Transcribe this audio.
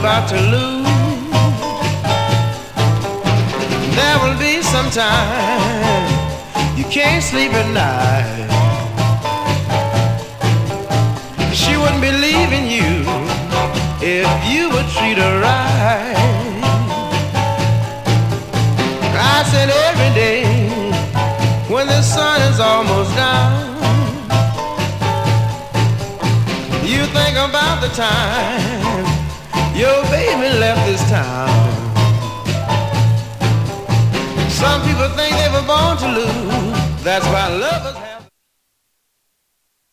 about to lose. There will be some time you can't sleep at night. She wouldn't believe in you if you would treat her right. I said every day when the sun is almost down, you think about the time your baby left this town. Some people think they were born to lose. That's why lovers have